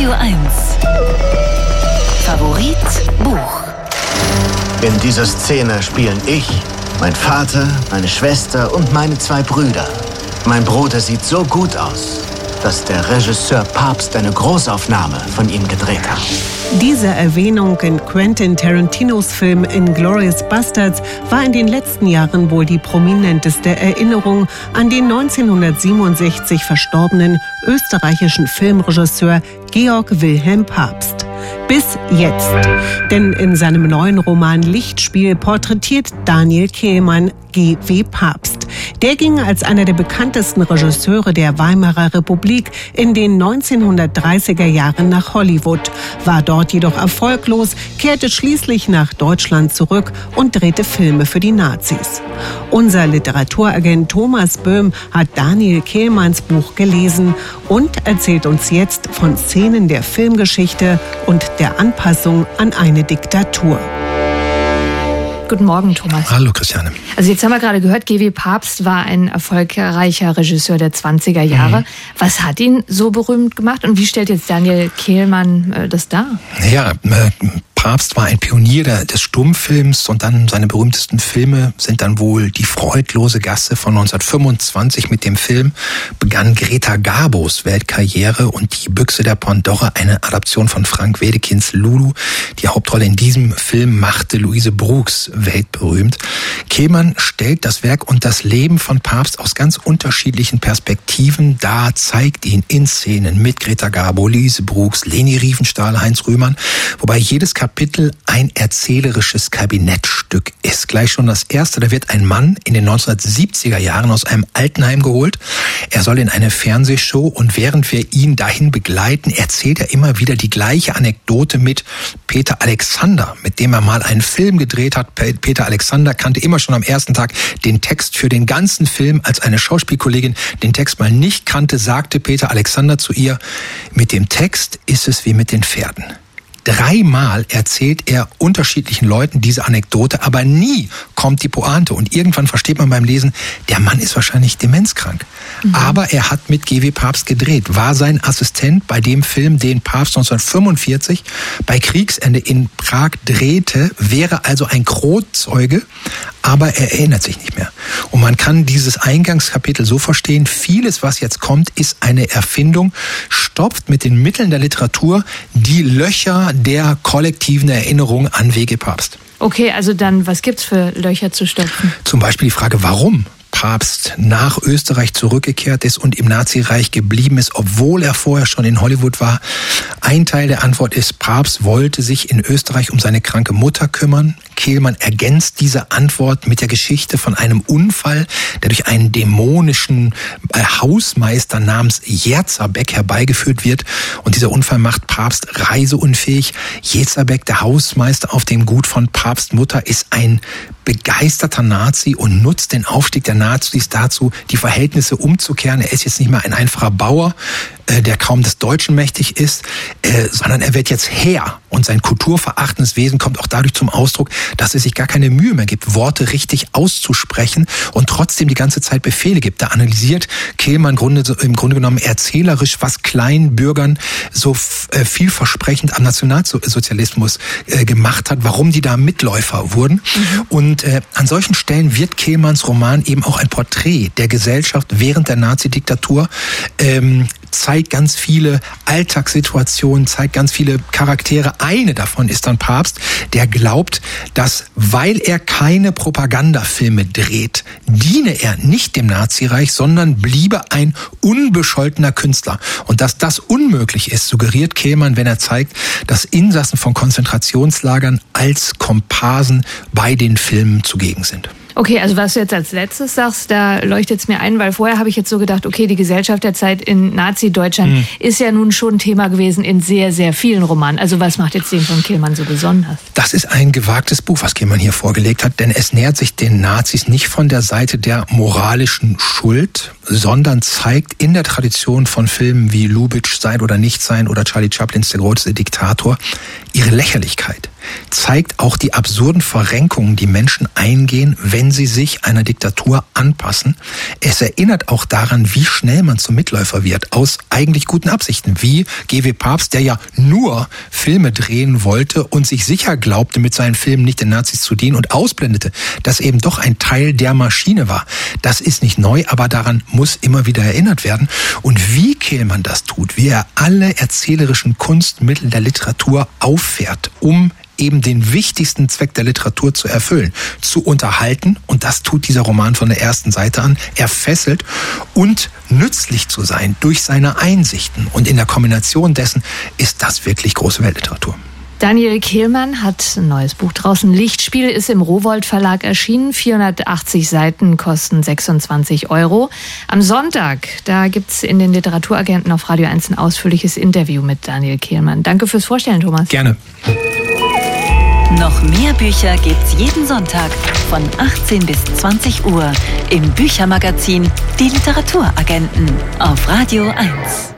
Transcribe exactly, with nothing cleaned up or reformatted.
Radio eins. Favorit Buch. In dieser Szene spielen ich, mein Vater, meine Schwester und meine zwei Brüder. Mein Bruder sieht so gut aus, dass der Regisseur Pabst eine Großaufnahme von ihm gedreht hat. Diese Erwähnung in Quentin Tarantinos Film Inglourious Basterds war in den letzten Jahren wohl die prominenteste Erinnerung an den neunzehnhundertsiebenundsechzig verstorbenen österreichischen Filmregisseur Georg Wilhelm Pabst. Bis jetzt. Denn in seinem neuen Roman Lichtspiel porträtiert Daniel Kehlmann G W Pabst. Der ging als einer der bekanntesten Regisseure der Weimarer Republik in den neunzehnhundertdreißiger Jahren nach Hollywood, war dort jedoch erfolglos, kehrte schließlich nach Deutschland zurück und drehte Filme für die Nazis. Unser Literaturagent Thomas Böhm hat Daniel Kehlmanns Buch gelesen und erzählt uns jetzt von Szenen der Filmgeschichte und der Anpassung an eine Diktatur. Guten Morgen, Thomas. Hallo, Christiane. Also jetzt haben wir gerade gehört, G W Pabst war ein erfolgreicher Regisseur der zwanziger Jahre. Mhm. Was hat ihn so berühmt gemacht und wie stellt jetzt Daniel Kehlmann äh, das dar? Ja, äh, Pabst war ein Pionier des Stummfilms und dann seine berühmtesten Filme sind dann wohl Die freudlose Gasse von neunzehnhundertfünfundzwanzig. Mit dem Film begann Greta Garbos Weltkarriere und Die Büchse der Pandora, eine Adaption von Frank Wedekinds Lulu. Die Hauptrolle in diesem Film machte Louise Brooks weltberühmt. Kehlmann stellt das Werk und das Leben von Pabst aus ganz unterschiedlichen Perspektiven dar, zeigt ihn in Szenen mit Greta Garbo, Louise Brooks, Leni Riefenstahl, Heinz Rühmann, wobei jedes Kapitel ein erzählerisches Kabinettstück ist. Gleich schon das erste, da wird ein Mann in den neunzehnhundertsiebziger Jahren aus einem Altenheim geholt. Er soll in eine Fernsehshow und während wir ihn dahin begleiten, erzählt er immer wieder die gleiche Anekdote mit Peter Alexander, mit dem er mal einen Film gedreht hat. Peter Alexander kannte immer schon am ersten Tag den Text für den ganzen Film. Als eine Schauspielkollegin den Text mal nicht kannte, sagte Peter Alexander zu ihr, mit dem Text ist es wie mit den Pferden. Dreimal erzählt er unterschiedlichen Leuten diese Anekdote, aber nie kommt die Pointe. Und irgendwann versteht man beim Lesen, der Mann ist wahrscheinlich demenzkrank. Mhm. Aber er hat mit G W Pabst gedreht, war sein Assistent bei dem Film, den Pabst neunzehnhundertfünfundvierzig bei Kriegsende in Prag drehte, wäre also ein Krotzeuge, aber er erinnert sich nicht mehr. Und man kann dieses Eingangskapitel so verstehen, vieles, was jetzt kommt, ist eine Erfindung, stopft mit den Mitteln der Literatur die Löcher der kollektiven Erinnerung an W G Pabst. Okay, also dann, was gibt's für Löcher zu stopfen? Zum Beispiel die Frage, warum Pabst nach Österreich zurückgekehrt ist und im Nazireich geblieben ist, obwohl er vorher schon in Hollywood war. Ein Teil der Antwort ist, Pabst wollte sich in Österreich um seine kranke Mutter kümmern. Kehlmann ergänzt diese Antwort mit der Geschichte von einem Unfall, der durch einen dämonischen Hausmeister namens Jerzabek herbeigeführt wird. Und dieser Unfall macht Pabst reiseunfähig. Jerzabek, der Hausmeister auf dem Gut von Pabst Mutter, ist ein begeisterter Nazi und nutzt den Aufstieg der Nazis dazu, die Verhältnisse umzukehren. Er ist jetzt nicht mehr ein einfacher Bauer, äh, der kaum des Deutschen mächtig ist, äh, sondern er wird jetzt Herr. Und sein kulturverachtendes Wesen kommt auch dadurch zum Ausdruck, dass er sich gar keine Mühe mehr gibt, Worte richtig auszusprechen und trotzdem die ganze Zeit Befehle gibt. Da analysiert Kehlmann im Grunde, im Grunde genommen erzählerisch, was Kleinbürgern so f- äh, vielversprechend am Nationalsozialismus äh, gemacht hat, warum die da Mitläufer wurden. Mhm. Und äh, an solchen Stellen wird Kehlmanns Roman eben auch ein Porträt der Gesellschaft während der Nazi-Diktatur, ähm, zeigt ganz viele Alltagssituationen, zeigt ganz viele Charaktere. Eine davon ist dann Pabst, der glaubt, dass, weil er keine Propagandafilme dreht, diene er nicht dem Nazireich, sondern bliebe ein unbescholtener Künstler. Und dass das unmöglich ist, suggeriert Kehlmann, wenn er zeigt, dass Insassen von Konzentrationslagern als Komparsen bei den Filmen zugegen sind. Okay, also was du jetzt als letztes sagst, da leuchtet es mir ein, weil vorher habe ich jetzt so gedacht, okay, die Gesellschaft der Zeit in Nazi-Deutschland mhm. ist ja nun schon Thema gewesen in sehr, sehr vielen Romanen. Also was macht jetzt den von Kehlmann so besonders? Das ist ein gewagtes Buch, was Kehlmann hier vorgelegt hat, denn es nähert sich den Nazis nicht von der Seite der moralischen Schuld, sondern zeigt in der Tradition von Filmen wie Lubitsch, Sein oder Nicht Sein oder Charlie Chaplins Der große Diktator ihre Lächerlichkeit zeigt auch die absurden Verrenkungen, die Menschen eingehen, wenn sie sich einer Diktatur anpassen. Es erinnert auch daran, wie schnell man zum Mitläufer wird, aus eigentlich guten Absichten, wie G W Papst, der ja nur Filme drehen wollte und sich sicher glaubte, mit seinen Filmen nicht den Nazis zu dienen und ausblendete, dass eben doch ein Teil der Maschine war. Das ist nicht neu, aber daran muss immer wieder erinnert werden. Und wie Kehlmann das tut, wie er alle erzählerischen Kunstmittel der Literatur auffährt, um eben den wichtigsten Zweck der Literatur zu erfüllen, zu unterhalten, und das tut dieser Roman von der ersten Seite an. Er fesselt und nützlich zu sein durch seine Einsichten, und in der Kombination dessen ist das wirklich große Weltliteratur. Daniel Kehlmann hat ein neues Buch draußen. Lichtspiel ist im Rowohlt Verlag erschienen. vierhundertachtzig Seiten kosten sechsundzwanzig Euro. Am Sonntag, da gibt's in den Literaturagenten auf Radio eins ein ausführliches Interview mit Daniel Kehlmann. Danke fürs Vorstellen, Thomas. Gerne. Noch mehr Bücher gibt's jeden Sonntag von achtzehn bis zwanzig Uhr im Büchermagazin Die Literaturagenten auf Radio eins.